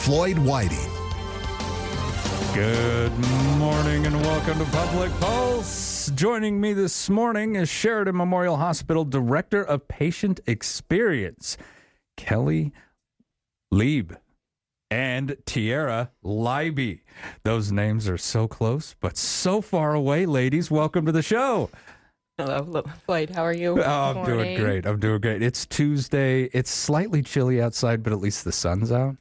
Floyd Whiting. Good morning and welcome to Public Pulse. Joining me this morning is Sheridan Memorial Hospital Director of Patient Experience, Kelly Lieb, and Tiara Leiby. Those names are so close, but so far away, ladies. Welcome to the show. Hello, Floyd. How are you? Oh, I'm doing great. It's Tuesday. It's slightly chilly outside, but at least the sun's out.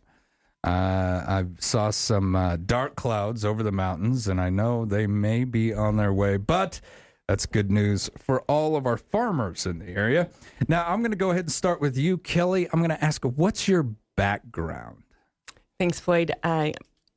I saw some dark clouds over the mountains, and I know they may be on their way, but that's good news for all of our farmers in the area. Now, I'm going to go ahead and start with you, Kelly. I'm going to ask, what's your background? Thanks, Floyd. I'm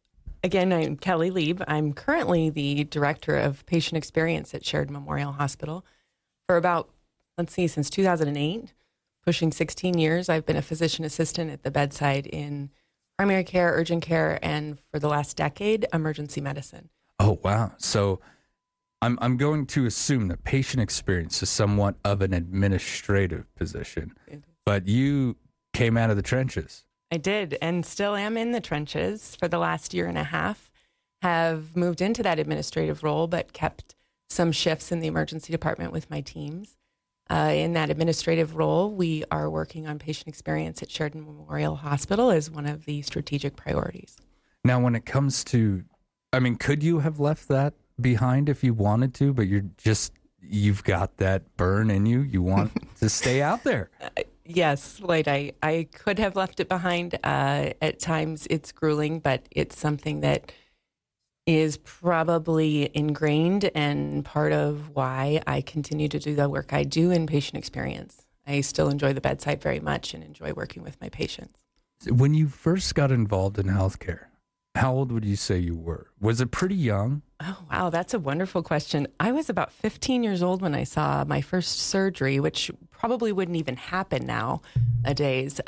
Kelly Lieb. I'm currently the Director of Patient Experience at Sheridan Memorial Hospital for about, since 2008, pushing 16 years. I've been a physician assistant at the bedside in primary care, urgent care, and for the last decade, emergency medicine. Oh, wow. So I'm going to assume that patient experience is somewhat of an administrative position, but you came out of the trenches. I did, and still am in the trenches for the last year and a half. Have moved into that administrative role, but kept some shifts in the emergency department with my teams. In that administrative role, we are working on patient experience at Sheridan Memorial Hospital as one of the strategic priorities. Now, when it comes to, could you have left that behind if you wanted to, but you've got that burn in you. You want to stay out there. Yes, Lloyd, I could have left it behind. At times it's grueling, but it's something that is probably ingrained and part of why I continue to do the work I do in patient experience. I still enjoy the bedside very much and enjoy working with my patients. When you first got involved in healthcare, how old would you say you were? Was it pretty young? Oh, wow, that's a wonderful question. I was about 15 years old when I saw my first surgery, which probably wouldn't even happen nowadays.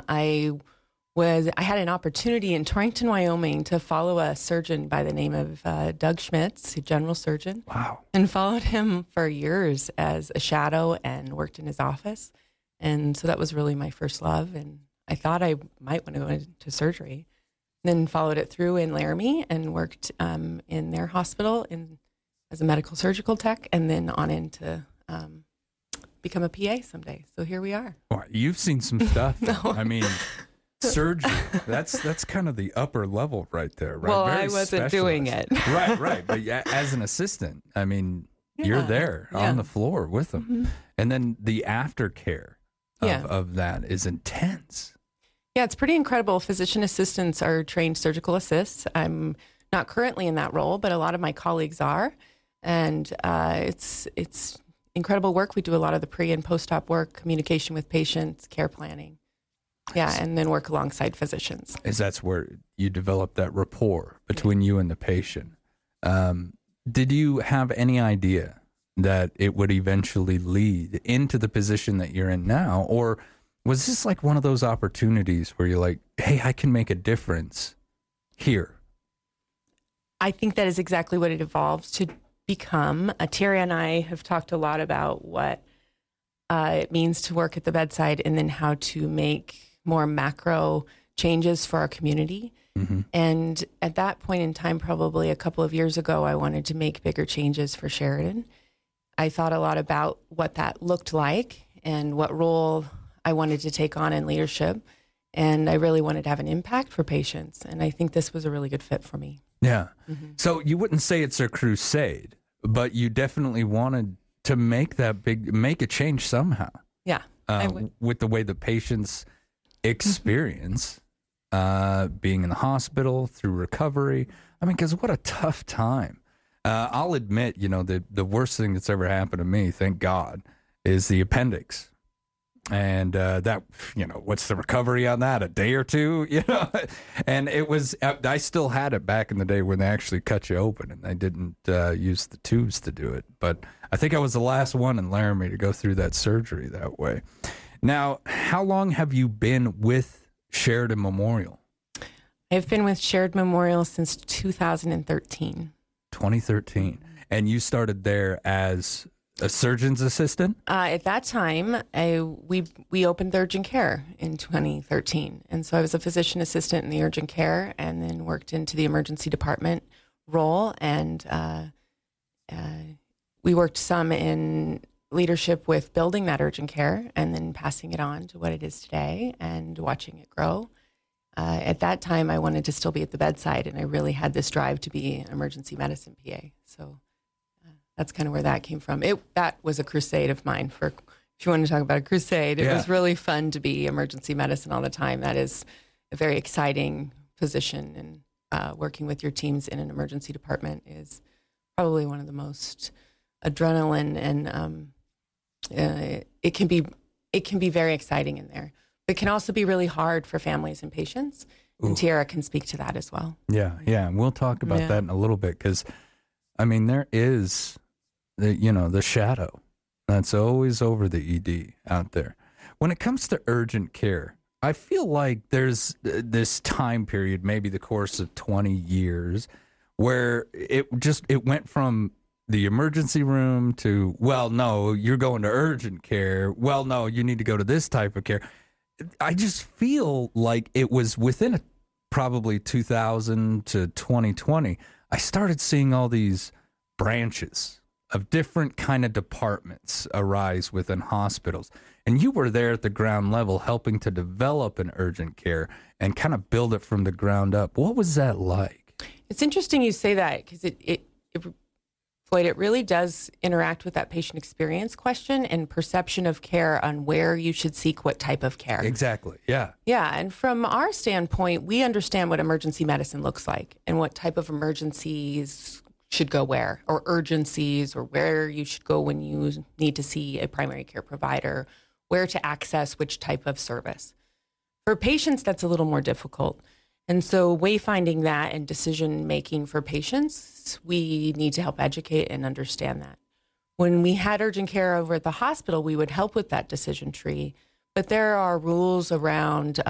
I had an opportunity in Torrington, Wyoming to follow a surgeon by the name of Doug Schmitz, a general surgeon. Wow. And followed him for years as a shadow and worked in his office. And so that was really my first love. And I thought I might want to go into surgery. Then followed it through in Laramie and worked in their hospital as a medical surgical tech, and then on into become a PA someday. So here we are. Well, you've seen some stuff. No. Surgery, that's kind of the upper level right there, right? Well, Very I wasn't specialized. doing it. Right. But yeah, as an assistant, you're there on the floor with them. Mm-hmm. And then the aftercare of that is intense. Yeah, it's pretty incredible. Physician assistants are trained surgical assists. I'm not currently in that role, but a lot of my colleagues are. And it's incredible work. We do a lot of the pre and post-op work, communication with patients, care planning. Yeah, and then work alongside physicians. That's where you develop that rapport between you and the patient. Did you have any idea that it would eventually lead into the position that you're in now? Or was this like one of those opportunities where you're like, hey, I can make a difference here? I think that is exactly what it evolved to become. Terry and I have talked a lot about what it means to work at the bedside and then how to make more macro changes for our community. Mm-hmm. And at that point in time, probably a couple of years ago, I wanted to make bigger changes for Sheridan. I thought a lot about what that looked like and what role I wanted to take on in leadership. And I really wanted to have an impact for patients. And I think this was a really good fit for me. Yeah. Mm-hmm. So you wouldn't say it's a crusade, but you definitely wanted to make a change somehow. Yeah. With the way the patients experience being in the hospital through recovery. Because what a tough time. I'll admit, the worst thing that's ever happened to me, thank God, is the appendix. And that, what's the recovery on that? A day or two, And it was, I still had it back in the day when they actually cut you open and they didn't use the tubes to do it. But I think I was the last one in Laramie to go through that surgery that way. Now, how long have you been with Sheridan Memorial? I've been with Sheridan Memorial since 2013. 2013. And you started there as a surgeon's assistant? At that time, we opened the urgent care in 2013. And so I was a physician assistant in the urgent care and then worked into the emergency department role. And we worked some in leadership with building that urgent care and then passing it on to what it is today and watching it grow. At that time, I wanted to still be at the bedside, and I really had this drive to be an emergency medicine PA. So that's kind of where that came from. That was a crusade of mine. If you want to talk about a crusade, it was really fun to be emergency medicine all the time. That is a very exciting position, and working with your teams in an emergency department is probably one of the most adrenaline, and it can be very exciting in there. It can also be really hard for families and patients. And Tiara can speak to that as well. Yeah. And we'll talk about that in a little bit, because, I mean, there is the shadow that's always over the ED out there. When it comes to urgent care, I feel like there's this time period, maybe the course of 20 years, where it went from the emergency room to, well, no, you're going to urgent care. Well, no, you need to go to this type of care. I just feel like it was within probably 2000 to 2020, I started seeing all these branches of different kind of departments arise within hospitals. And you were there at the ground level helping to develop an urgent care and kind of build it from the ground up. What was that like? It's interesting you say that, because Floyd, it really does interact with that patient experience question and perception of care on where you should seek what type of care. Exactly. Yeah. Yeah. And from our standpoint, we understand what emergency medicine looks like and what type of emergencies should go where, or urgencies, or where you should go when you need to see a primary care provider, where to access which type of service. For patients, that's a little more difficult. And so wayfinding that and decision-making for patients, we need to help educate and understand that. When we had urgent care over at the hospital, we would help with that decision tree. But there are rules around,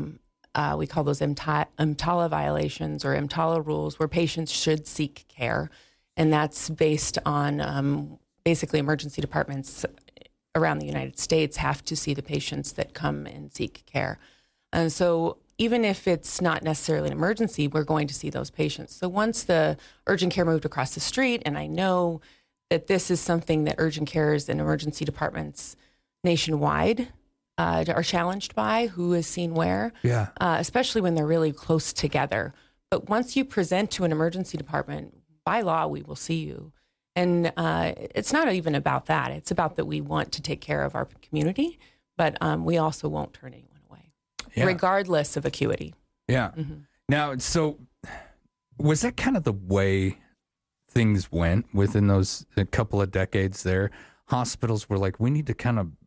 we call those EMTALA violations or EMTALA rules, where patients should seek care. And that's based on basically emergency departments around the United States have to see the patients that come and seek care. And so even if it's not necessarily an emergency, we're going to see those patients. So once the urgent care moved across the street, and I know that this is something that urgent cares and emergency departments nationwide are challenged by, who is seen where, especially when they're really close together. But once you present to an emergency department, by law, we will see you. And it's not even about that. It's about that we want to take care of our community, but we also won't turn anyone regardless of acuity. Yeah. Mm-hmm. Now, so was that kind of the way things went within those a couple of decades there? Hospitals were like, we need to kind of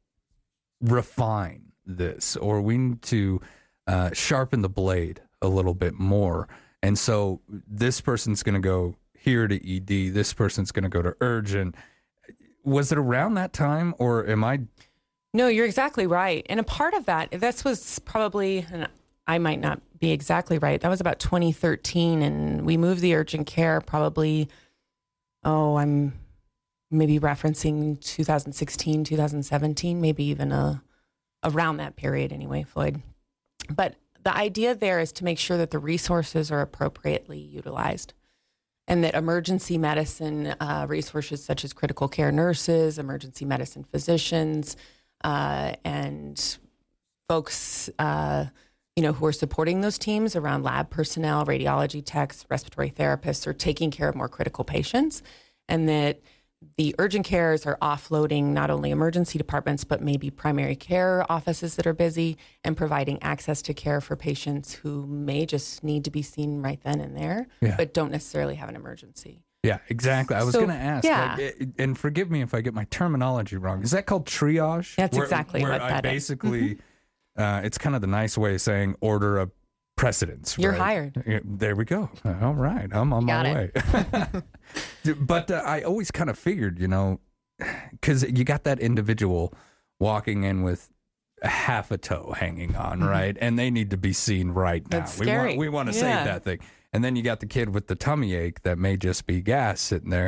refine this, or we need to sharpen the blade a little bit more. And so this person's going to go here to ED, this person's going to go to urgent. Was it around that time, or am I... No, you're exactly right. And a part of that, this was probably, and I might not be exactly right, that was about 2013, and we moved the urgent care probably, I'm maybe referencing 2016, 2017, maybe even around that period anyway, Floyd. But the idea there is to make sure that the resources are appropriately utilized, and that emergency medicine resources such as critical care nurses, emergency medicine physicians, and folks, who are supporting those teams around lab personnel, radiology techs, respiratory therapists, are taking care of more critical patients, and that the urgent cares are offloading not only emergency departments, but maybe primary care offices that are busy, and providing access to care for patients who may just need to be seen right then and there, but don't necessarily have an emergency. Yeah, exactly. I was going to ask, and forgive me if I get my terminology wrong. Is that called triage? That's exactly what that is. Basically, it's kind of the nice way of saying order of precedence. You're right? hired. There we go. All right. I'm on my way. But I always kind of figured, because you got that individual walking in with a half a toe hanging on, right? And they need to be seen right now. That's scary. We want to save that thing. And then you got the kid with the tummy ache that may just be gas sitting there.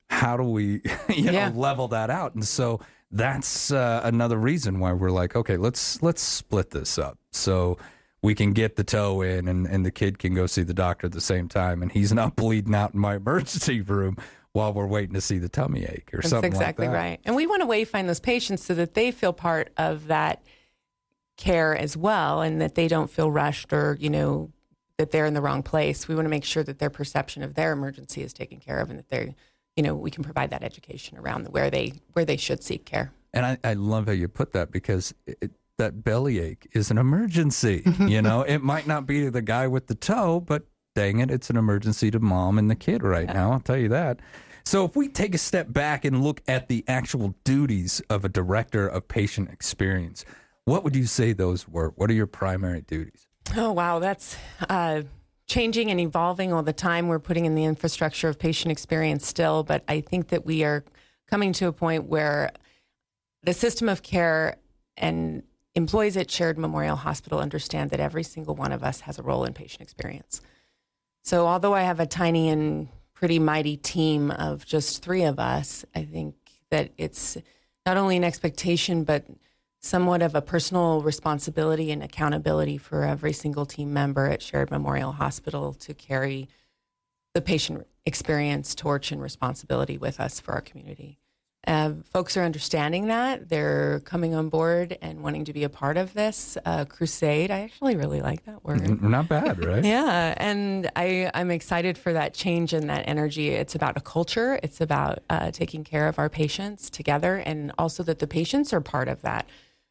how do we level that out? And so that's another reason why we're like, okay, let's split this up so we can get the toe in and the kid can go see the doctor at the same time, and he's not bleeding out in my emergency room while we're waiting to see the tummy ache or something like that. That's exactly right. And we want to wayfind those patients so that they feel part of that care as well, and that they don't feel rushed or, that they're in the wrong place. We want to make sure that their perception of their emergency is taken care of, and that they're, we can provide that education around where they should seek care. And I love how you put that, because that bellyache is an emergency. It might not be the guy with the toe, but dang it, it's an emergency to mom and the kid right now. I'll tell you that. So if we take a step back and look at the actual duties of a director of patient experience, what would you say those were? What are your primary duties? Oh, wow. That's changing and evolving all the time. We're putting in the infrastructure of patient experience still, but I think that we are coming to a point where the system of care and employees at Sheridan Memorial Hospital understand that every single one of us has a role in patient experience. So although I have a tiny and pretty mighty team of just 3 of us, I think that it's not only an expectation, but somewhat of a personal responsibility and accountability for every single team member at Sheridan Memorial Hospital to carry the patient experience torch and responsibility with us for our community. Folks are understanding that. They're coming on board and wanting to be a part of this crusade. I actually really like that word. Not bad, right? Yeah, and I'm excited for that change and that energy. It's about a culture. It's about taking care of our patients together, and also that the patients are part of that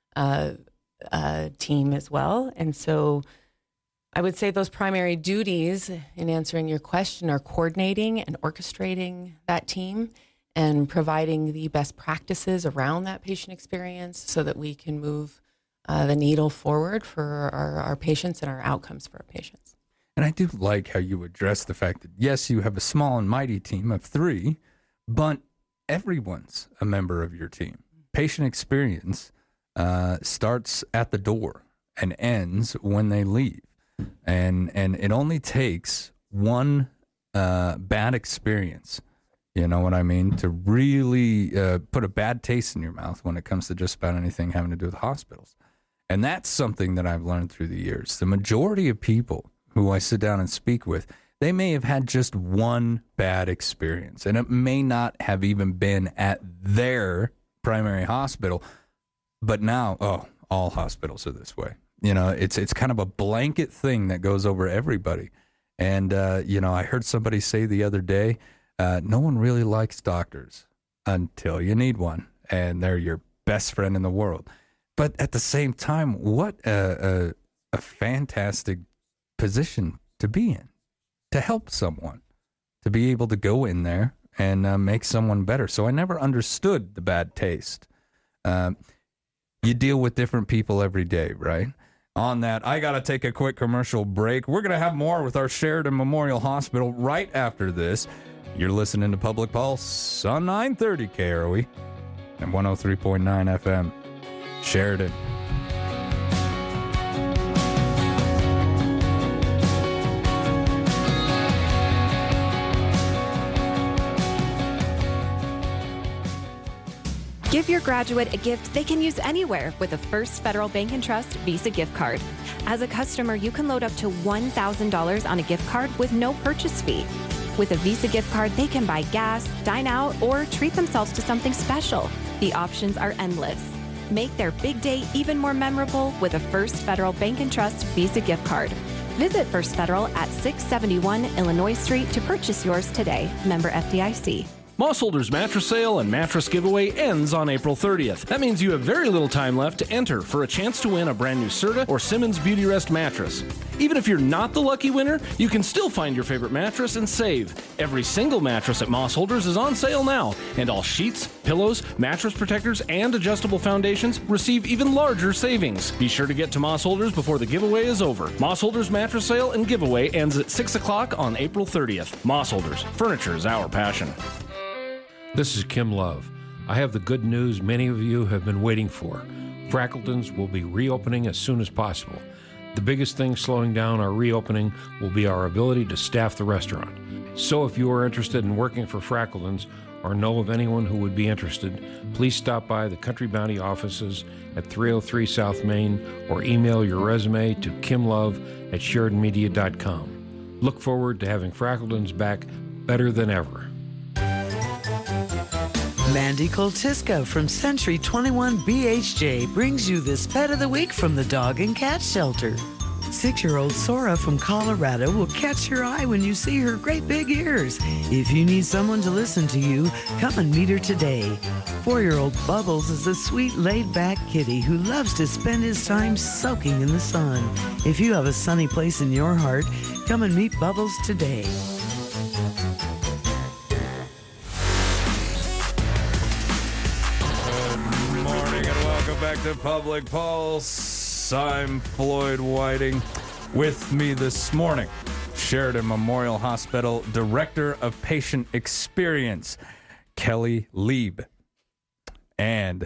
team as well. And so I would say those primary duties in answering your question are coordinating and orchestrating that team and providing the best practices around that patient experience so that we can move the needle forward for our patients and our outcomes for our patients. And I do like how you address the fact that, yes, you have a small and mighty team of 3, but everyone's a member of your team. Patient experience starts at the door and ends when they leave. And it only takes one bad experience, you know what I mean, to really put a bad taste in your mouth when it comes to just about anything having to do with hospitals. And that's something that I've learned through the years. The majority of people who I sit down and speak with, they may have had just one bad experience, and it may not have even been at their primary hospital. But now, all hospitals are this way. You know, it's kind of a blanket thing that goes over everybody. And, I heard somebody say the other day, no one really likes doctors until you need one, and they're your best friend in the world. But at the same time, what a fantastic position to be in, to help someone, to be able to go in there and make someone better. So I never understood the bad taste. You deal with different people every day, right? On that, I got to take a quick commercial break. We're going to have more with our Sheridan Memorial Hospital right after this. You're listening to Public Pulse on 930 KROE and 103.9 FM. Sheridan. Give your graduate a gift they can use anywhere with a First Federal Bank & Trust Visa gift card. As a customer, you can load up to $1,000 on a gift card with no purchase fee. With a Visa gift card, they can buy gas, dine out, or treat themselves to something special. The options are endless. Make their big day even more memorable with a First Federal Bank & Trust Visa gift card. Visit First Federal at 671 Illinois Street to purchase yours today. Member FDIC. Mossholders Mattress Sale and Mattress Giveaway ends on April 30th. That means you have very little time left to enter for a chance to win a brand new Serta or Simmons Beauty Rest mattress. Even if you're not the lucky winner, you can still find your favorite mattress and save. Every single mattress at Mossholders is on sale now, and all sheets, pillows, mattress protectors, and adjustable foundations receive even larger savings. Be sure to get to Mossholders before the giveaway is over. Mossholders Mattress Sale and Giveaway ends at 6 o'clock on April 30th. Mossholders, furniture is our passion. This is Kim Love. I have the good news many of you have been waiting for. Frackleton's will be reopening as soon as possible. The biggest thing slowing down our reopening will be our ability to staff the restaurant. So if you are interested in working for Frackledens or know of anyone who would be interested, please stop by the Country Bounty offices at 303 South Main or email your resume to kimlove@sheridanmedia.com. Look forward to having Frackledens back better than ever. Mandy Koltiska from Century 21 BHJ brings you this Pet of the Week from the Dog and Cat Shelter. 6-year-old Sora from Colorado will catch your eye when you see her great big ears. If you need someone to listen to you, come and meet her today. 4-year-old Bubbles is a sweet, laid-back kitty who loves to spend his time soaking in the sun. If you have a sunny place in your heart, come and meet Bubbles today. Good morning and welcome back to Public Pulse. I'm Floyd Whiting. With me this morning, Sheridan Memorial Hospital Director of Patient Experience, Kelly Lieb, and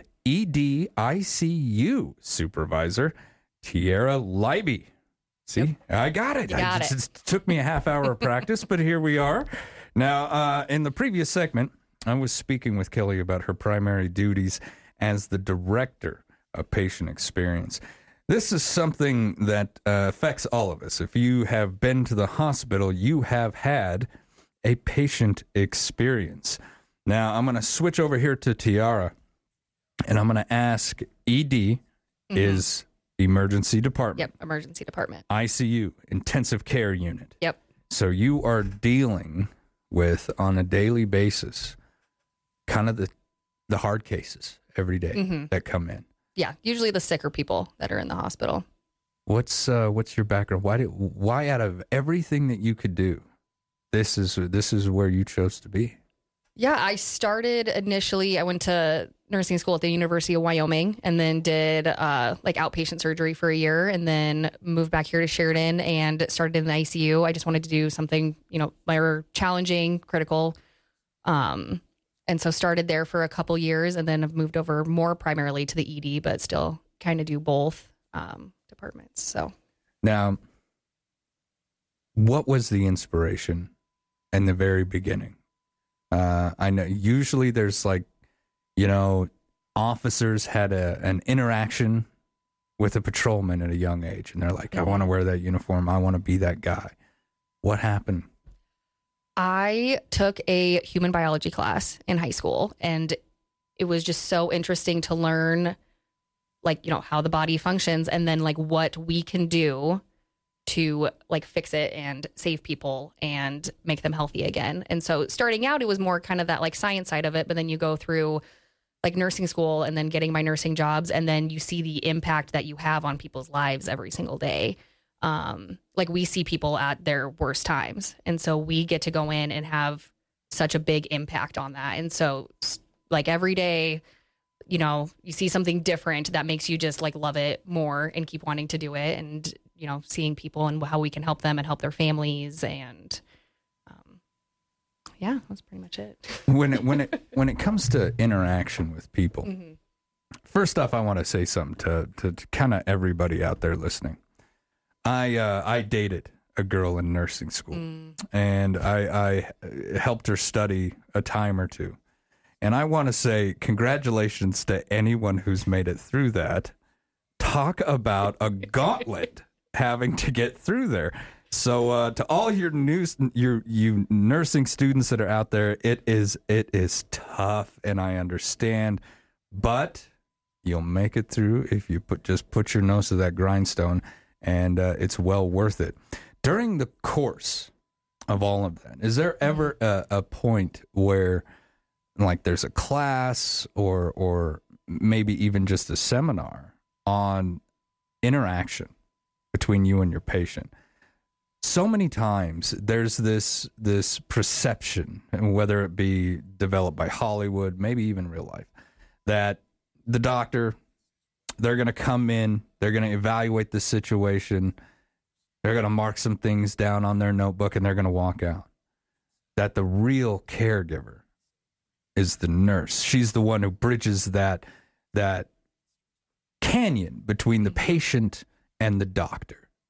EDICU Supervisor, Tiara Leiby. See, I got it. It took me a half hour of practice, but here we are. Now, in the previous segment, I was speaking with Kelly about her primary duties as the Director of Patient Experience. This is something that affects all of us. If you have been to the hospital, you have had a patient experience. Now, I'm going to switch over here to Tiara, and I'm going to ask ED is emergency department. Yep, emergency department. ICU, intensive care unit. Yep. So you are dealing with, on a daily basis, kind of the hard cases every day that come in. Yeah, usually the sicker people that are in the hospital. What's your background? Why out of everything that you could do, this is where you chose to be? Yeah, I started initially, I went to nursing school at the University of Wyoming and then did outpatient surgery for a year and then moved back here to Sheridan and started in the ICU. I just wanted to do something, more challenging, critical. And so started there for a couple years and then have moved over more primarily to the ED, but still kind of do both departments. So now, what was the inspiration in the very beginning? I know usually there's officers had an interaction with a patrolman at a young age, and they're like, I want to wear that uniform. I want to be that guy. What happened? I took a human biology class in high school, and it was just so interesting to learn, how the body functions and then what we can do to fix it and save people and make them healthy again. And so starting out, it was more kind of that science side of it, but then you go through nursing school and then getting my nursing jobs, and then you see the impact that you have on people's lives every single day. We see people at their worst times. And so we get to go in and have such a big impact on that. And so every day, you see something different that makes you just love it more and keep wanting to do it. And, seeing people and how we can help them and help their families. And, that's pretty much it. When it comes to interaction with people, first off, I want to say something to kind of everybody out there listening. I dated a girl in nursing school, and I helped her study a time or two. And I want to say congratulations to anyone who's made it through that. Talk about a gauntlet having to get through there. So to all your you nursing students that are out there, it is tough, and I understand, but you'll make it through if you put your nose to that grindstone. And it's well worth it. During the course of all of that, is there ever a point where, there's a class or maybe even just a seminar on interaction between you and your patient? So many times there's this perception, whether it be developed by Hollywood, maybe even real life, that the doctor, they're going to come in, they're going to evaluate the situation, they're going to mark some things down on their notebook, and they're going to walk out. That the real caregiver is the nurse. She's the one who bridges that canyon between the patient and the doctor.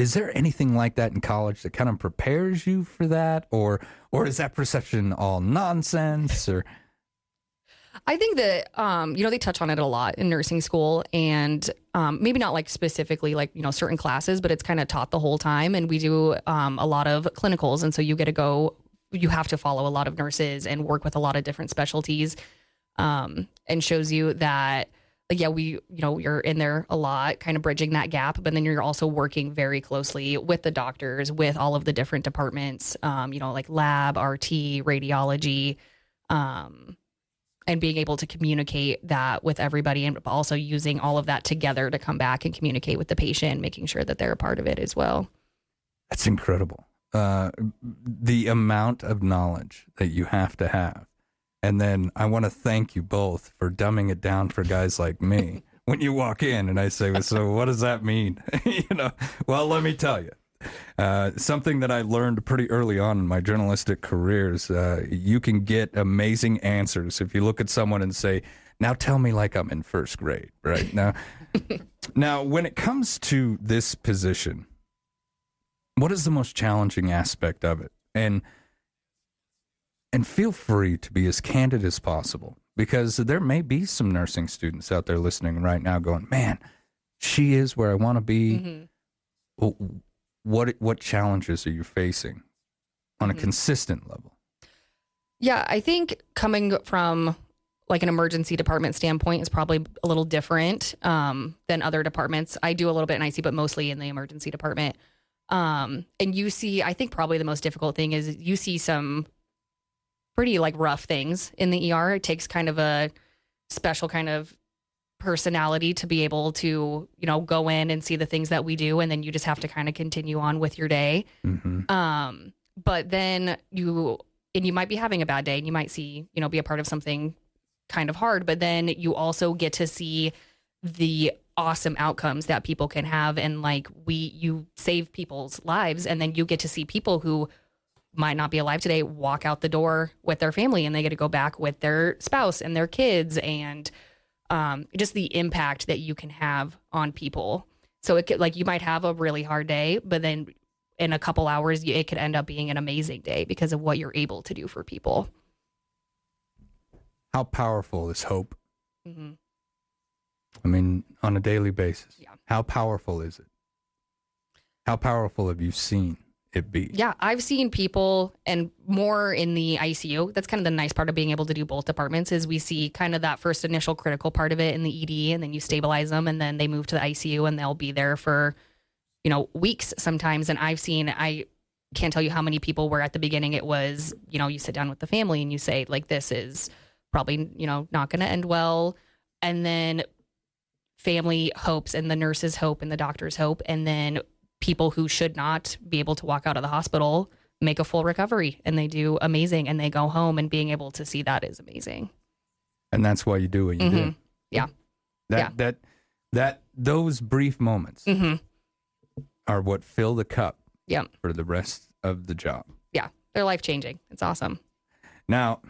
Is there anything like that in college that kind of prepares you for that, or is that perception all nonsense? Or I think that, they touch on it a lot in nursing school, and maybe not like specifically like, certain classes, but it's kind of taught the whole time. And we do a lot of clinicals. And so you have to follow a lot of nurses and work with a lot of different specialties, and shows you that, you're in there a lot, kind of bridging that gap, but then you're also working very closely with the doctors, with all of the different departments, like lab, RT, radiology, and being able to communicate that with everybody, and also using all of that together to come back and communicate with the patient, making sure that they're a part of it as well. That's incredible. The amount of knowledge that you have to have. And then I want to thank you both for dumbing it down for guys like me. When you walk in and I say, well, so what does that mean? Well, let me tell you. Something that I learned pretty early on in my journalistic careers, you can get amazing answers if you look at someone and say, now tell me like I'm in first grade, right? Now, when it comes to this position, what is the most challenging aspect of it? And feel free to be as candid as possible, because there may be some nursing students out there listening right now going, man, she is where I want to be. Mm-hmm. What challenges are you facing on a consistent level? Yeah, I think coming from like an emergency department standpoint is probably a little different than other departments. I do a little bit in IC, but mostly in the emergency department. And you see, I think probably the most difficult thing is you see some pretty like rough things in the ER. It takes kind of a special kind of personality to be able to, go in and see the things that we do. And then you just have to kind of continue on with your day. Mm-hmm. But then you might be having a bad day and you might see, be a part of something kind of hard, but then you also get to see the awesome outcomes that people can have. And like you save people's lives, and then you get to see people who might not be alive today walk out the door with their family, and they get to go back with their spouse and their kids, and just the impact that you can have on people. So it could, like, you might have a really hard day, but then in a couple hours, it could end up being an amazing day because of what you're able to do for people. How powerful is hope? Mm-hmm. I mean, on a daily basis. Yeah. How powerful is it? How powerful have you seen it be? Yeah, I've seen people, and more in the ICU. That's kind of the nice part of being able to do both departments, is we see kind of that first initial critical part of it in the ED, and then you stabilize them, and then they move to the ICU, and they'll be there for, weeks sometimes. And I can't tell you how many people were at the beginning. It was, you sit down with the family and you say, like, this is probably, not going to end well. And then family hopes, and the nurses hope, and the doctors hope, and then people who should not be able to walk out of the hospital make a full recovery, and they do amazing, and they go home, and being able to see that is amazing. And that's why you do what you do. Yeah. Those brief moments are what fill the cup for the rest of the job. Yeah. They're life-changing. It's awesome. Now,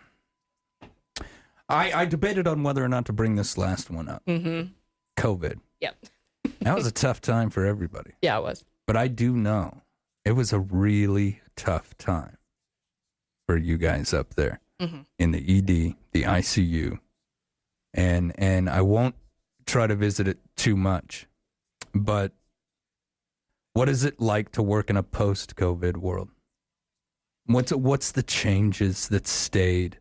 I debated on whether or not to bring this last one up. Mm-hmm. COVID. Yep. That was a tough time for everybody. Yeah, it was. But I do know it was a really tough time for you guys up there in the ED, the ICU. And I won't try to visit it too much, but what is it like to work in a post-COVID world? What's the changes that stayed?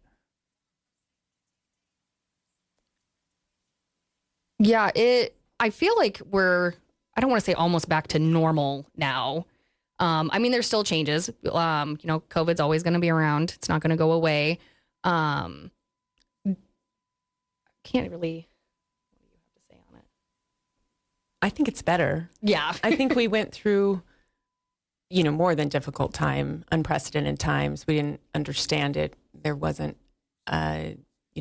Yeah, I feel like I don't want to say almost back to normal now. I mean, there's still changes. COVID's always going to be around. It's not going to go away. Can't really, what do you have to say on it? I think it's better. Yeah. I think we went through, more than difficult time, unprecedented times. We didn't understand it. There wasn't, a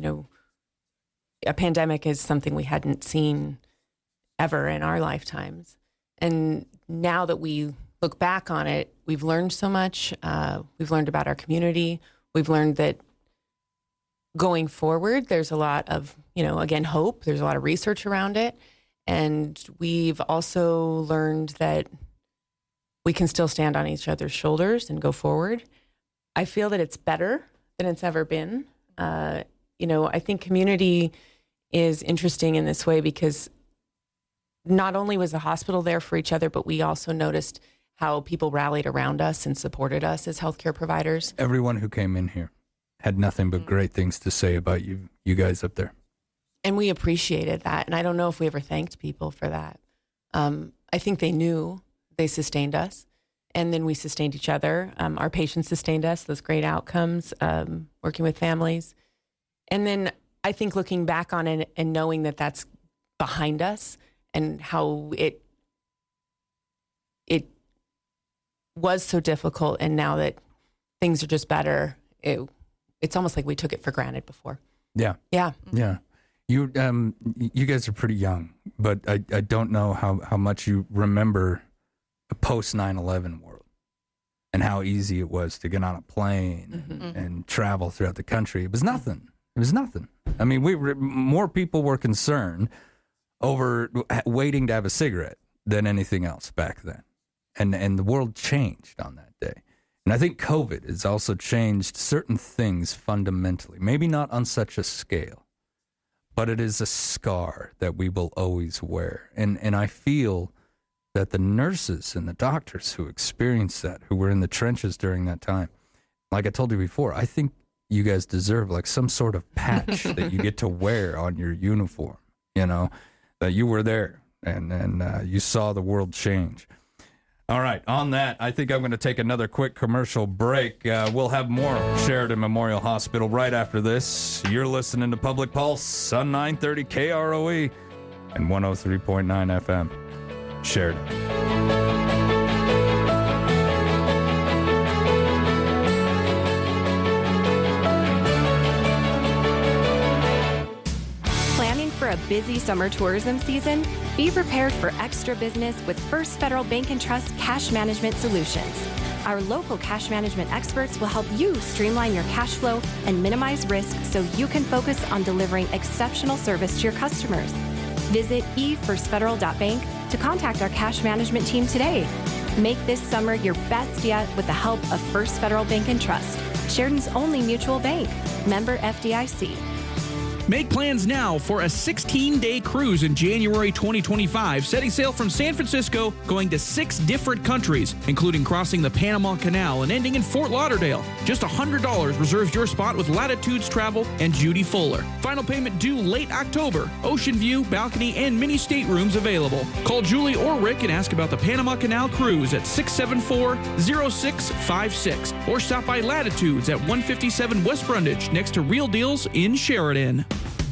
pandemic is something we hadn't seen ever in our lifetimes. And now that we look back on it, we've learned so much. We've learned about our community. We've learned that going forward, there's a lot of, again, hope. There's a lot of research around it. And we've also learned that we can still stand on each other's shoulders and go forward. I feel that it's better than it's ever been. I think community is interesting in this way because not only was the hospital there for each other, but we also noticed how people rallied around us and supported us as healthcare providers. Everyone who came in here had nothing but great things to say about you guys up there. And we appreciated that. And I don't know if we ever thanked people for that. I think they knew they sustained us. And then we sustained each other. Our patients sustained us, those great outcomes, working with families. And then I think looking back on it and knowing that that's behind us and how it was so difficult, and now that things are just better, it's almost like we took it for granted before. Yeah. You guys are pretty young, but I don't know how much you remember a post 9/11 world and how easy it was to get on a plane and travel throughout the country. It was nothing. I mean, more people were concerned over waiting to have a cigarette than anything else back then. And the world changed on that day. And I think COVID has also changed certain things fundamentally, maybe not on such a scale, but it is a scar that we will always wear. And I feel that the nurses and the doctors who experienced that, who were in the trenches during that time, like I told you before, I think you guys deserve like some sort of patch that you get to wear on your uniform, that you were there and you saw the world change. All right, on that, I think I'm going to take another quick commercial break. We'll have more Sheridan Memorial Hospital right after this. You're listening to Public Pulse on 930 KROE and 103.9 FM. Sheridan. For a busy summer tourism season, be prepared for extra business with First Federal Bank & Trust Cash Management Solutions. Our local cash management experts will help you streamline your cash flow and minimize risk so you can focus on delivering exceptional service to your customers. Visit efirstfederal.bank to contact our cash management team today. Make this summer your best yet with the help of First Federal Bank & Trust, Sheridan's only mutual bank. Member FDIC. Make plans now for a 16-day cruise in January 2025, setting sail from San Francisco, going to 6 different countries, including crossing the Panama Canal and ending in Fort Lauderdale. Just $100 reserves your spot with Latitudes Travel and Judy Fuller. Final payment due late October. Ocean view, balcony, and mini staterooms available. Call Julie or Rick and ask about the Panama Canal Cruise at 674-0656 or stop by Latitudes at 157 West Brundage next to Real Deals in Sheridan.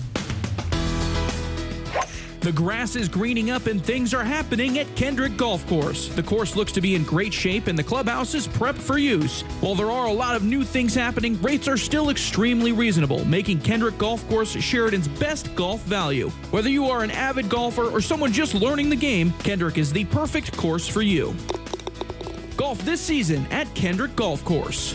The grass is greening up and things are happening at Kendrick Golf Course. The course looks to be in great shape and the clubhouse is prepped for use. While there are a lot of new things happening, rates are still extremely reasonable, making Kendrick Golf Course Sheridan's best golf value. Whether you are an avid golfer or someone just learning the game, Kendrick is the perfect course for you. Golf this season at Kendrick Golf Course.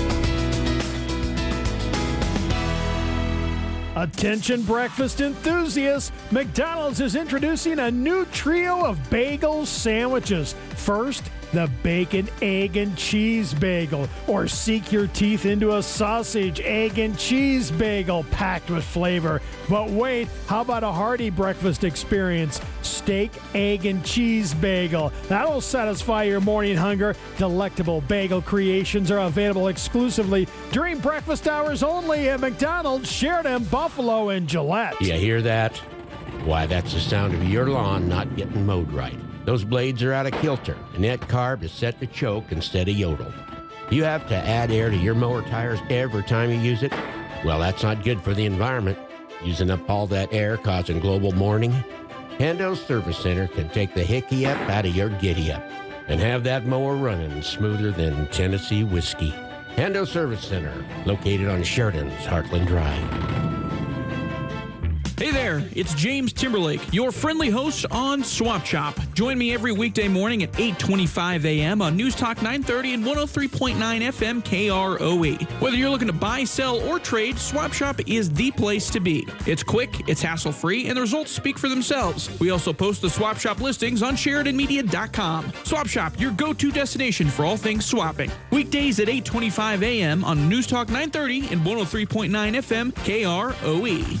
Attention breakfast enthusiasts, McDonald's is introducing a new trio of bagel sandwiches. First, the bacon, egg, and cheese bagel, or sink your teeth into a sausage, egg, and cheese bagel packed with flavor. But wait, how about a hearty breakfast experience? Steak, egg, and cheese bagel. That'll satisfy your morning hunger. Delectable bagel creations are available exclusively during breakfast hours only at McDonald's, Sheridan, Buffalo, and Gillette. You hear that? Why, that's the sound of your lawn not getting mowed right. Those blades are out of kilter, and that carb is set to choke instead of yodel. You have to add air to your mower tires every time you use it? Well, that's not good for the environment. Using up all that air causing global warming? Hendo Service Center can take the hickey-up out of your giddy-up and have that mower running smoother than Tennessee whiskey. Hendo Service Center, located on Sheridan's Heartland Drive. Hey there, it's James Timberlake, your friendly host on Swap Shop. Join me every weekday morning at 8:25 a.m. on News Talk 930 and 103.9 FM KROE. Whether you're looking to buy, sell, or trade, Swap Shop is the place to be. It's quick, it's hassle-free, and the results speak for themselves. We also post the Swap Shop listings on SheridanMedia.com. Swap Shop, your go-to destination for all things swapping. Weekdays at 8:25 a.m. on News Talk 930 and 103.9 FM KROE.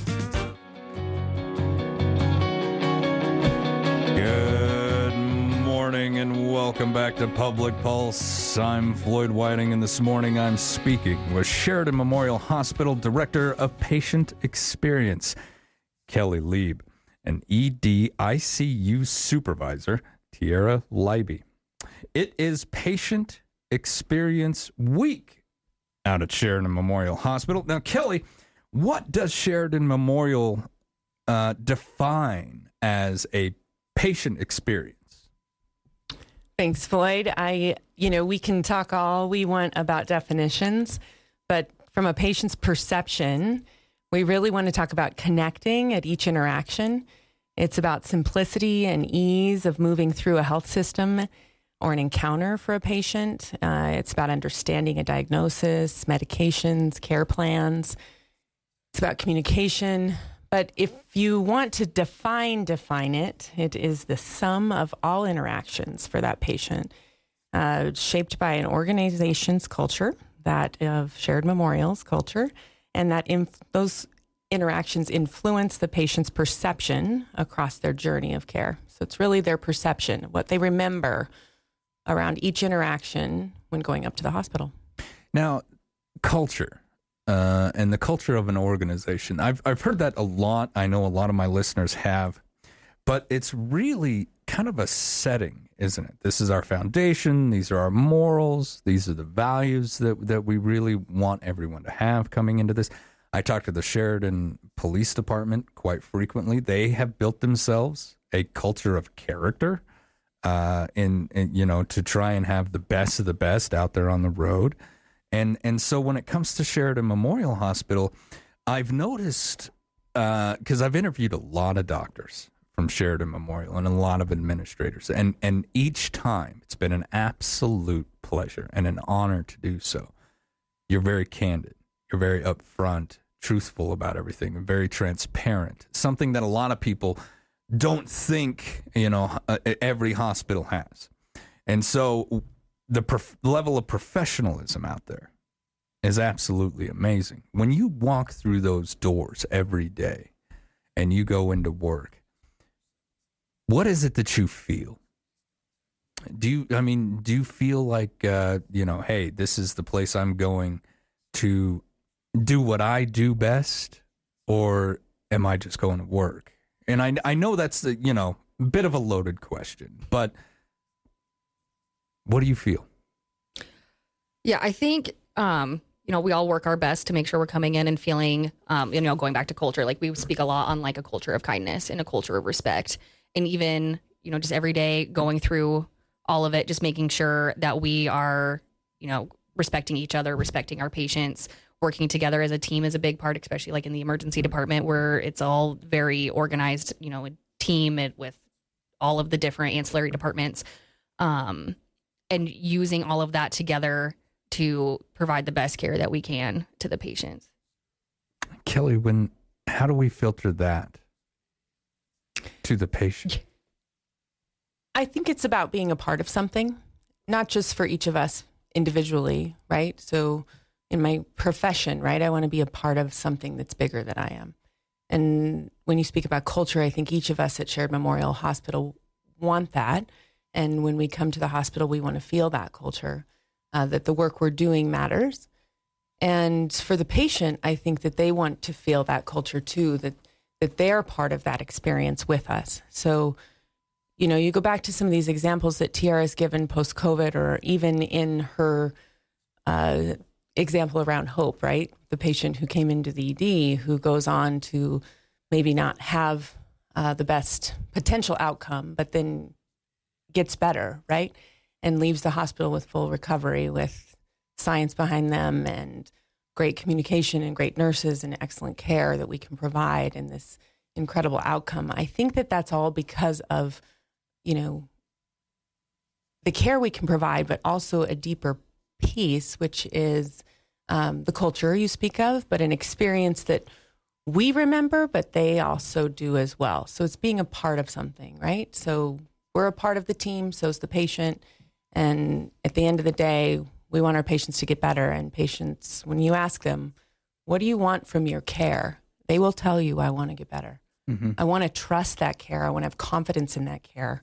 Good morning and welcome back to Public Pulse. I'm Floyd Whiting, and this morning I'm speaking with Sheridan Memorial Hospital Director of Patient Experience, Kelly Lieb, and ED-ICU Supervisor, Tiara Leiby. It is Patient Experience Week out at Sheridan Memorial Hospital. Now, Kelly, what does Sheridan Memorial define as a patient experience? Thanks, Floyd. We can talk all we want about definitions, but from a patient's perception, we really want to talk about connecting at each interaction. It's about simplicity and ease of moving through a health system or an encounter for a patient. It's about understanding a diagnosis, medications, care plans. It's about communication. But if you want to define it, it is the sum of all interactions for that patient, shaped by an organization's culture, that of Sheridan Memorial's culture, and that those interactions influence the patient's perception across their journey of care. So it's really their perception, what they remember around each interaction when going up to the hospital. Now, culture. And the culture of an organization. I've heard that a lot. I know a lot of my listeners have, but it's really kind of a setting, isn't it? This is our foundation. These are our morals. These are the values that we really want everyone to have coming into this. I talk to the Sheridan Police Department quite frequently. They have built themselves a culture of character, to try and have the best of the best out there on the road. And so when it comes to Sheridan Memorial Hospital, I've noticed, because I've interviewed a lot of doctors from Sheridan Memorial and a lot of administrators, and each time it's been an absolute pleasure and an honor to do so. You're very candid. You're very upfront, truthful about everything, and very transparent, something that a lot of people don't think, every hospital has. And so the level of professionalism out there is absolutely amazing. When you walk through those doors every day and you go into work, what is it that you feel? Do you feel like, hey, this is the place I'm going to do what I do best, or am I just going to work? And I know that's a bit of a loaded question, but what do you feel? Yeah, I think, we all work our best to make sure we're coming in and feeling, going back to culture, like we speak a lot on like a culture of kindness and a culture of respect. And even, just every day going through all of it, just making sure that we are, respecting each other, respecting our patients, working together as a team is a big part, especially like in the emergency department where it's all very organized, a team with all of the different ancillary departments. And using all of that together to provide the best care that we can to the patients. Kelly, how do we filter that to the patient? I think it's about being a part of something, not just for each of us individually, right? So in my profession, right, I want to be a part of something that's bigger than I am. And when you speak about culture, I think each of us at Sheridan Memorial Hospital want that. And when we come to the hospital, we want to feel that culture, that the work we're doing matters. And for the patient, I think that they want to feel that culture too, that they're part of that experience with us. So, you go back to some of these examples that Tiara has given post-COVID, or even in her example around hope, right? The patient who came into the ED who goes on to maybe not have the best potential outcome, but then gets better, right? And leaves the hospital with full recovery, with science behind them and great communication and great nurses and excellent care that we can provide in this incredible outcome. I think that that's all because of, the care we can provide, but also a deeper piece, which is the culture you speak of, but an experience that we remember, but they also do as well. So it's being a part of something, right? So we're a part of the team, so is the patient. And at the end of the day, we want our patients to get better. And patients, when you ask them, what do you want from your care? They will tell you, I want to get better. Mm-hmm. I want to trust that care. I want to have confidence in that care.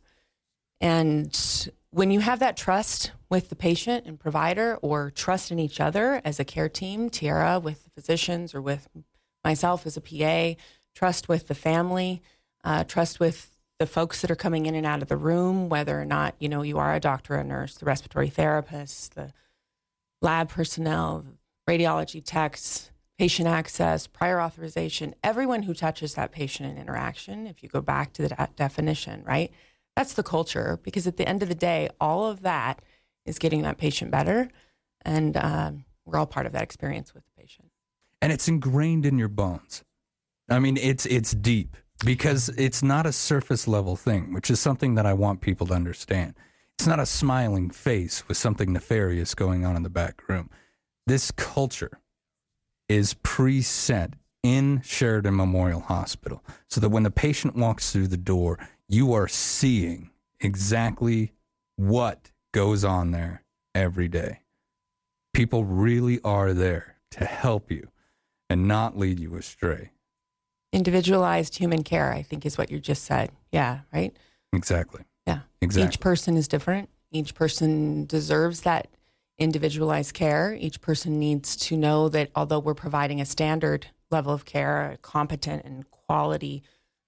And when you have that trust with the patient and provider, or trust in each other as a care team, Tiara with the physicians or with myself as a PA, trust with the family, trust with the folks that are coming in and out of the room, whether or not, you are a doctor, a nurse, the respiratory therapist, the lab personnel, radiology techs, patient access, prior authorization, everyone who touches that patient and interaction, if you go back to the definition, right? That's the culture, because at the end of the day, all of that is getting that patient better. And we're all part of that experience with the patient. And it's ingrained in your bones. I mean, it's deep, because it's not a surface level thing, which is something that I want people to understand. It's not a smiling face with something nefarious going on in the back room. This culture is preset in Sheridan Memorial Hospital, so that when the patient walks through the door, you are seeing exactly what goes on there every day. People really are there to help you and not lead you astray. Individualized human care, I think, is what you just said. Yeah, right? Exactly. Yeah. Exactly. Each person is different. Each person deserves that individualized care. Each person needs to know that although we're providing a standard level of care, a competent and quality,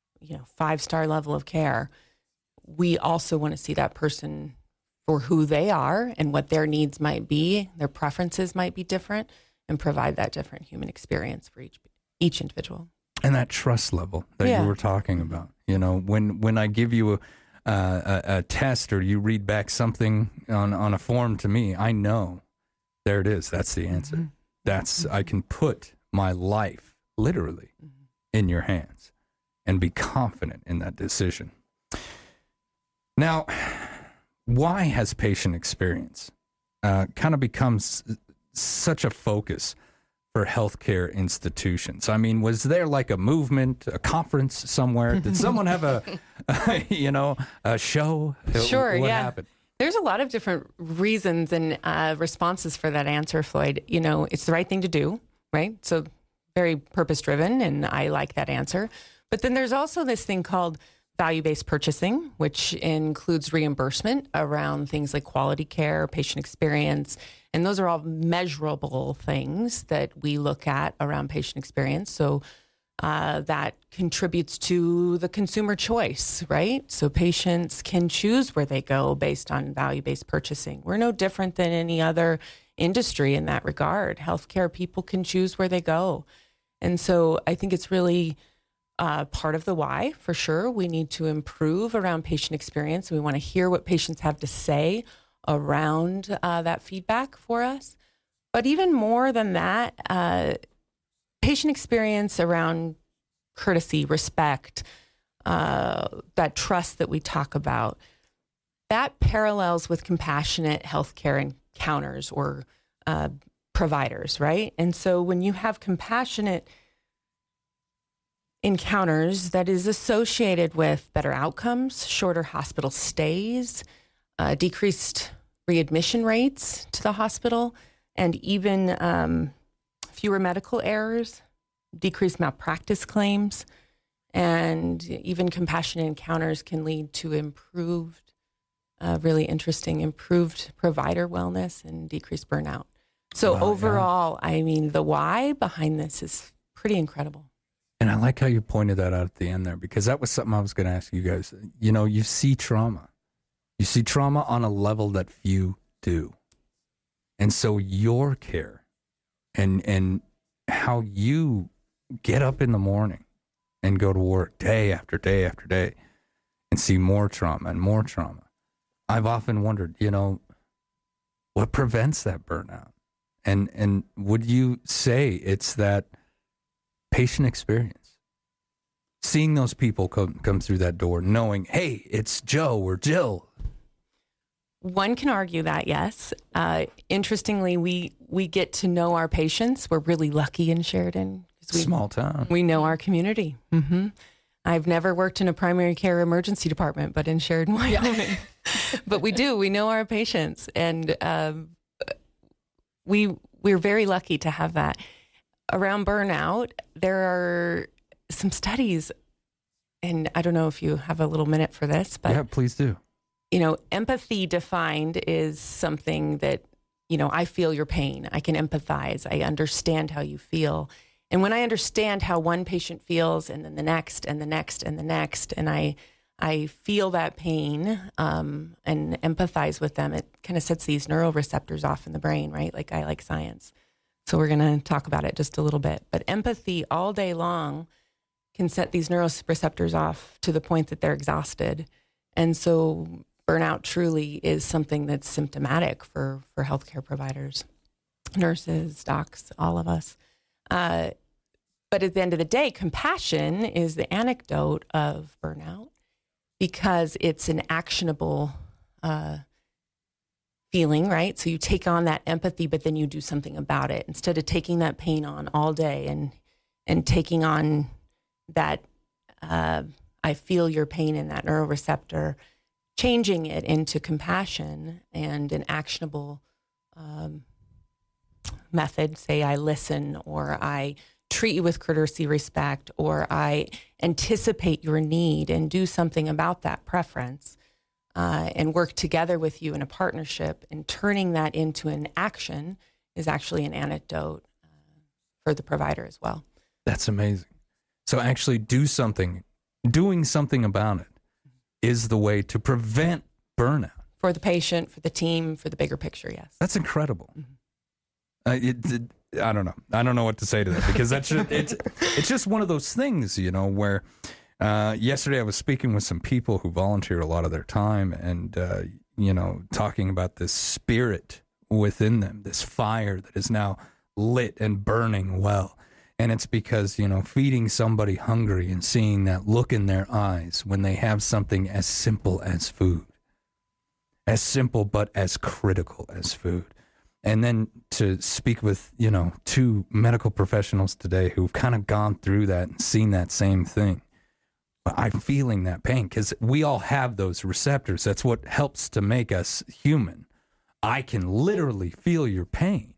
5-star level of care, we also want to see that person for who they are and what their needs might be. Their preferences might be different, and provide that different human experience for each individual. And that trust level that you were talking about, when I give you a test, or you read back something on a form to me, I know there it is. That's the answer. Mm-hmm. I can put my life literally in your hands and be confident in that decision. Now, why has patient experience kind of becomes such a focus for healthcare institutions? I mean, was there like a movement, a conference somewhere? Did someone have a show? Sure, what happened? There's a lot of different reasons and responses for that answer, Floyd. It's the right thing to do, right? So very purpose-driven, and I like that answer. But then there's also this thing called value-based purchasing, which includes reimbursement around things like quality care, patient experience, and those are all measurable things that we look at around patient experience. So that contributes to the consumer choice, right? So patients can choose where they go based on value-based purchasing. We're no different than any other industry in that regard. Healthcare people can choose where they go. And so I think it's really part of the why, for sure. We need to improve around patient experience. We want to hear what patients have to say around that feedback for us. But even more than that, patient experience around courtesy, respect, that trust that we talk about, that parallels with compassionate healthcare encounters or providers, right? And so when you have compassionate encounters, that is associated with better outcomes, shorter hospital stays, decreased readmission rates to the hospital, and even fewer medical errors, decreased malpractice claims, and even compassionate encounters can lead to improved provider wellness and decreased burnout. So overall, I mean, the why behind this is pretty incredible. And I like how you pointed that out at the end there, because that was something I was going to ask you guys. You see trauma. You see trauma on a level that few do. And so your care and how you get up in the morning and go to work day after day after day and see more trauma and more trauma. I've often wondered, what prevents that burnout? And would you say it's that patient experience? seeing those people come through that door, knowing, hey, it's Joe or Jill? One can argue that, yes. Interestingly, we get to know our patients. We're really lucky in Sheridan. Small town. We know our community. Mm-hmm. I've never worked in a primary care emergency department, but in Sheridan, Wyoming. But we do. We know our patients, and we're very lucky to have that. Around burnout, there are some studies, and I don't know if you have a little minute for this, but yeah, please do. Empathy defined is something that, I feel your pain. I can empathize. I understand how you feel. And when I understand how one patient feels, and then the next and the next and the next, and I feel that pain and empathize with them, it kind of sets these neuroreceptors off in the brain, right? Like I like science. So we're going to talk about it just a little bit. But empathy all day long can set these neuroreceptors off to the point that they're exhausted. And so burnout truly is something that's symptomatic for healthcare providers, nurses, docs, all of us. But at the end of the day, compassion is the antidote of burnout because it's an actionable feeling, right? So you take on that empathy, but then you do something about it instead of taking that pain on all day and taking on that I feel your pain in that neuroreceptor, changing it into compassion and an actionable method. Say I listen, or I treat you with courtesy, respect, or I anticipate your need and do something about that preference and work together with you in a partnership, and turning that into an action is actually an antidote for the provider as well. That's amazing. So actually doing something about it is the way to prevent burnout. For the patient, for the team, for the bigger picture, yes. That's incredible. I don't know. I don't know what to say to that, because it's just one of those things, where yesterday I was speaking with some people who volunteer a lot of their time and, talking about this spirit within them, this fire that is now lit and burning well. And it's because, feeding somebody hungry and seeing that look in their eyes when they have something as simple as food, as simple but as critical as food. And then to speak with, two medical professionals today who've kind of gone through that and seen that same thing. I'm feeling that pain because we all have those receptors. That's what helps to make us human. I can literally feel your pain.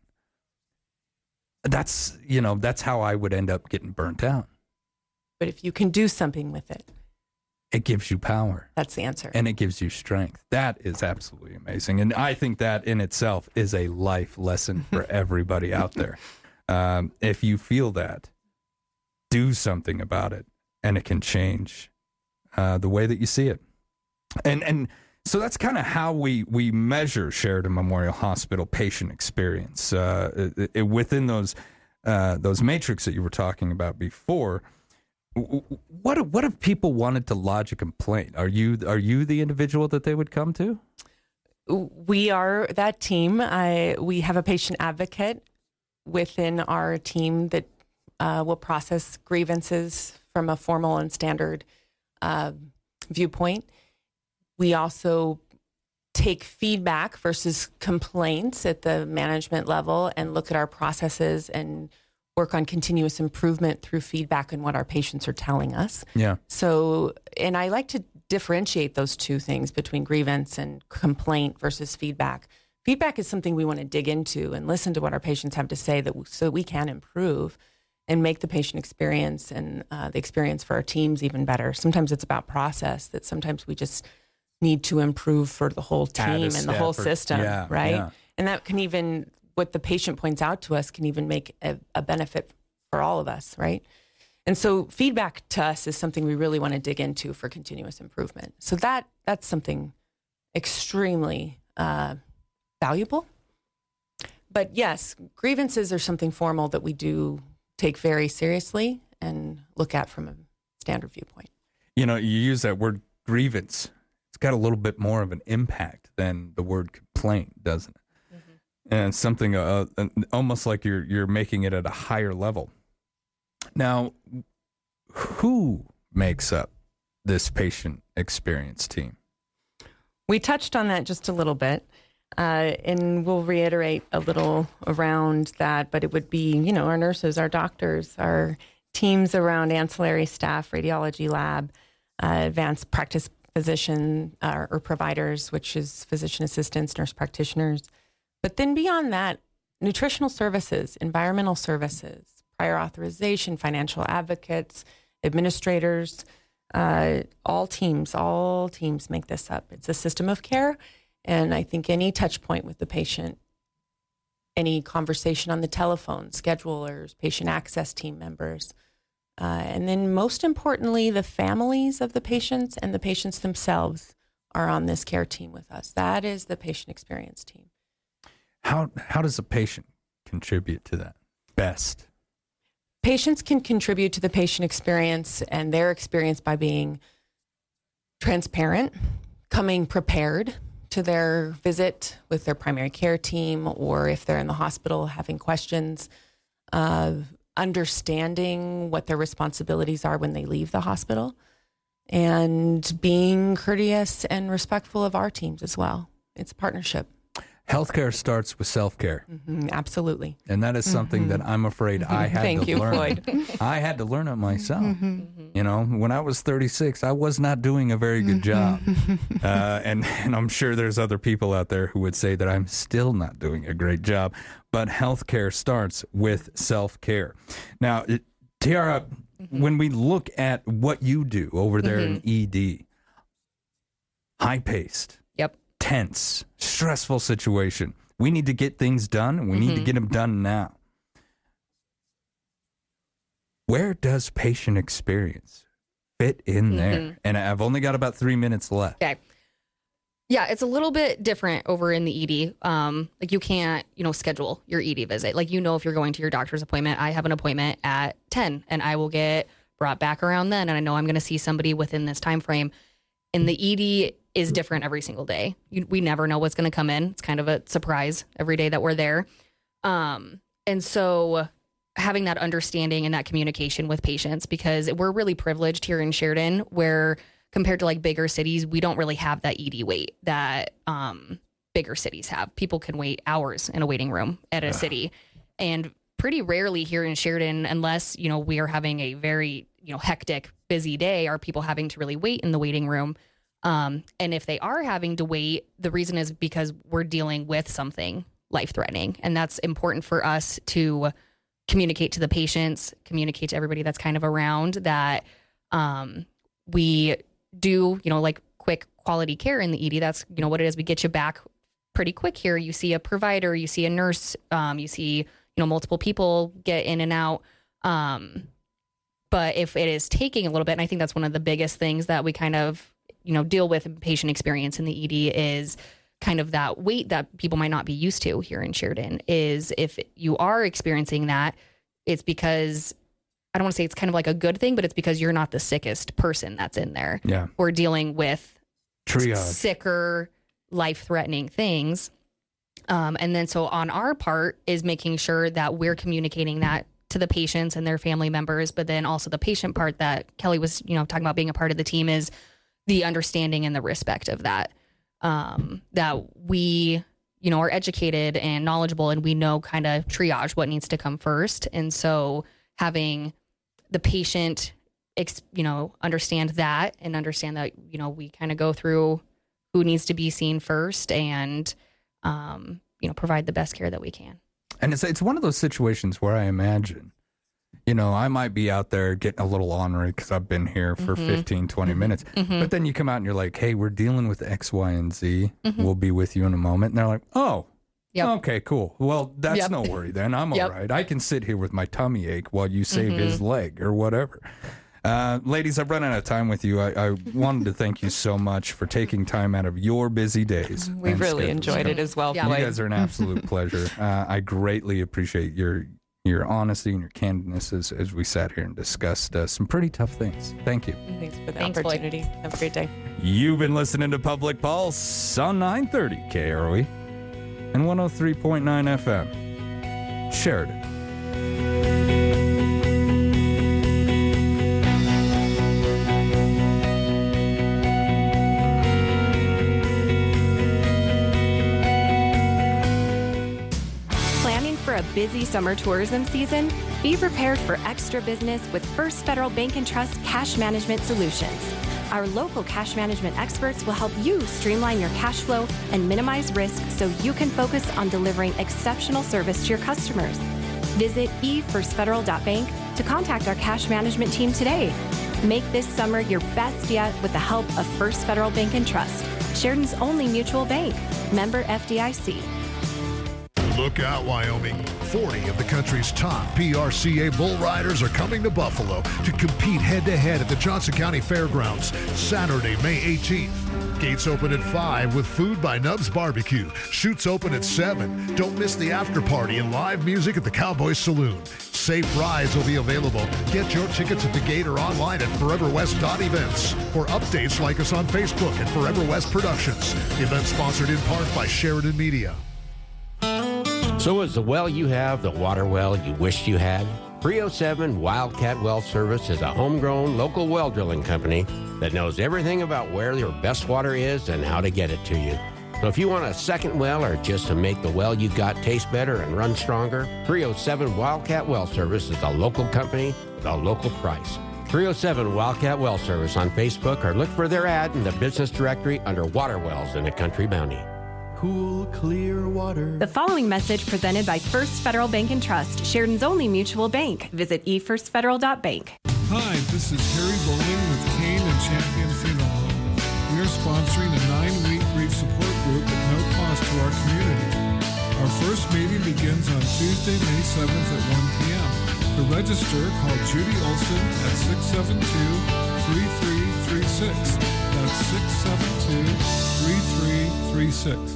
That's how I would end up getting burnt out. But if you can do something with it, it gives you power. That's the answer. And it gives you strength. That is absolutely amazing. And I think that in itself is a life lesson for everybody out there. If you feel that, do something about it, and it can change the way that you see it. And so that's kind of how we measure Sheridan Memorial Hospital patient experience within those metrics that you were talking about before. What if people wanted to lodge a complaint? Are you the individual that they would come to? We are that team. We have a patient advocate within our team that will process grievances from a formal and standard viewpoint. We also take feedback versus complaints at the management level and look at our processes and work on continuous improvement through feedback and what our patients are telling us. Yeah. So, and I like to differentiate those two things between grievance and complaint versus feedback. Feedback is something we want to dig into and listen to what our patients have to say so we can improve and make the patient experience and the experience for our teams even better. Sometimes it's about process, that sometimes we just need to improve for the whole team and the whole system, right? Yeah. And that can even, what the patient points out to us can even make a benefit for all of us, right? And so feedback to us is something we really want to dig into for continuous improvement. So that's something extremely valuable. But yes, grievances are something formal that we do take very seriously and look at from a standard viewpoint. You use that word grievance. It's got a little bit more of an impact than the word complaint, doesn't it? Mm-hmm. And something almost like you're making it at a higher level. Now, who makes up this patient experience team? We touched on that just a little bit, and we'll reiterate a little around that, but it would be, our nurses, our doctors, our teams around ancillary staff, radiology lab, advanced practice physician or providers, which is physician assistants, nurse practitioners. But then beyond that, nutritional services, environmental services, prior authorization, financial advocates, administrators, all teams make this up. It's a system of care. And I think any touch point with the patient, any conversation on the telephone, schedulers, patient access team members, and then most importantly, the families of the patients and the patients themselves are on this care team with us. That is the patient experience team. How does a patient contribute to that best? Patients can contribute to the patient experience and their experience by being transparent, coming prepared to their visit with their primary care team, or if they're in the hospital having questions, understanding what their responsibilities are when they leave the hospital, and being courteous and respectful of our teams as well. It's a partnership. Healthcare starts with self-care. Mm-hmm, absolutely. And that is something that I'm afraid I had to learn. Thank you, Floyd. I had to learn it myself. When I was 36, I was not doing a very good job. And I'm sure there's other people out there who would say that I'm still not doing a great job. But healthcare starts with self-care. Now, Tiara, when we look at what you do over there in ED, high-paced, tense, stressful situation. We need to get things done, and we need to get them done now. Where does patient experience fit in there? And I've only got about 3 minutes left. Okay. Yeah, it's a little bit different over in the ED. Like you can't, schedule your ED visit. Like, if you're going to your doctor's appointment, I have an appointment at 10 and I will get brought back around then. And I know I'm going to see somebody within this time frame. And the ED is different every single day. We never know what's going to come in. It's kind of a surprise every day that we're there. And so having that understanding and that communication with patients, because we're really privileged here in Sheridan, where compared to like bigger cities, we don't really have that ED wait that bigger cities have. People can wait hours in a waiting room at a city. And pretty rarely here in Sheridan, unless, we are having a very, hectic, busy day, are people having to really wait in the waiting room. And if they are having to wait, the reason is because we're dealing with something life-threatening. And that's important for us to communicate to the patients, communicate to everybody that's kind of around that we do, like quick quality care in the ED. That's, what it is. We get you back pretty quick here. You see a provider, you see a nurse, you see, multiple people get in and out. But if it is taking a little bit, and I think that's one of the biggest things that we kind of, deal with in patient experience in the ED is kind of that wait that people might not be used to here in Sheridan. Is if you are experiencing that, it's because, I don't want to say it's kind of like a good thing, but it's because you're not the sickest person that's in there. Yeah. We're dealing with triage, sicker, life-threatening things. And then so on our part is making sure that we're communicating that to the patients and their family members, but then also the patient part that Kelly was, talking about being a part of the team is the understanding and the respect of that, that we, are educated and knowledgeable and we know kind of triage what needs to come first. And so having the patient, understand that and understand that, we kind of go through who needs to be seen first and, provide the best care that we can. And it's one of those situations where I imagine, I might be out there getting a little ornery because I've been here for 15, 20 minutes. But then you come out and you're like, hey, we're dealing with X, Y, and Z. We'll be with you in a moment. And they're like, oh, okay, cool. Well, that's no worry then. I'm all right. I can sit here with my tummy ache while you save his leg or whatever. Ladies, I've run out of time with you. I wanted to thank you so much for taking time out of your busy days. We really enjoyed it as well. You guys are an absolute pleasure. I greatly appreciate your honesty and your candidness as we sat here and discussed some pretty tough things. Thank you. Thanks for the opportunity. Have a great day. You've been listening to Public Pulse on 930 KROE and 103.9 FM. Sheridan. busy summer tourism season, be prepared for extra business with First Federal Bank & Trust Cash Management Solutions. Our local cash management experts will help you streamline your cash flow and minimize risk so you can focus on delivering exceptional service to your customers. Visit efirstfederal.bank to contact our cash management team today. Make this summer your best yet with the help of First Federal Bank & Trust, Sheridan's only mutual bank. Member FDIC. Look out, Wyoming. 40 of the country's top PRCA bull riders are coming to Buffalo to compete head-to-head at the Johnson County Fairgrounds Saturday, May 18th. Gates open at 5 with food by Nubs Barbecue. Chutes open at 7. Don't miss the after party and live music at the Cowboy Saloon. Safe rides will be available. Get your tickets at the gate or online at foreverwest.events. For updates, like us on Facebook at Forever West Productions. Event sponsored in part by Sheridan Media. So is the well you have the water well you wished you had? 307 Wildcat Well Service is a homegrown local well drilling company that knows everything about where your best water is and how to get it to you. So if you want a second well or just to make the well you got taste better and run stronger, 307 Wildcat Well Service is a local company with a local price. 307 Wildcat Well Service on Facebook, or look for their ad in the business directory under Water Wells in the Country Bounty. Cool, clear water. The following message presented by First Federal Bank & Trust, Sheridan's only mutual bank. Visit efirstfederal.bank. Hi, this is Harry Bowling with Kane and Champion Funeral Home. We are sponsoring a 9-week grief support group at no cost to our community. Our first meeting begins on Tuesday, May 7th at 1 p.m. To register, call Judy Olson at 672-3336. That's 672-3336.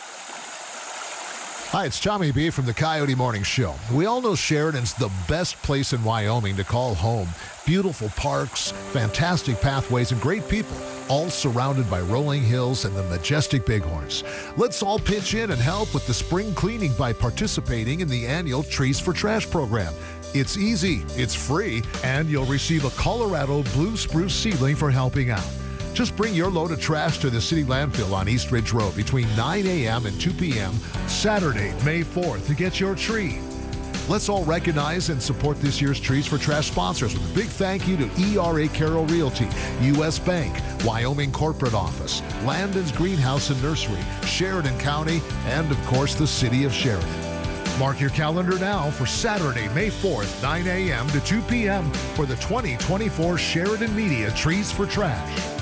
Hi, it's Tommy B from the Coyote Morning Show. We all know Sheridan's the best place in Wyoming to call home. Beautiful parks, fantastic pathways, and great people, all surrounded by rolling hills and the majestic Bighorns. Let's all pitch in and help with the spring cleaning by participating in the annual Trees for Trash program. It's easy, it's free, and you'll receive a Colorado blue spruce seedling for helping out. Just bring your load of trash to the city landfill on East Ridge Road between 9 a.m. and 2 p.m. Saturday, May 4th to get your tree. Let's all recognize and support this year's Trees for Trash sponsors with a big thank you to ERA Carroll Realty, U.S. Bank, Wyoming Corporate Office, Landon's Greenhouse and Nursery, Sheridan County, and of course the City of Sheridan. Mark your calendar now for Saturday, May 4th, 9 a.m. to 2 p.m. for the 2024 Sheridan Media Trees for Trash.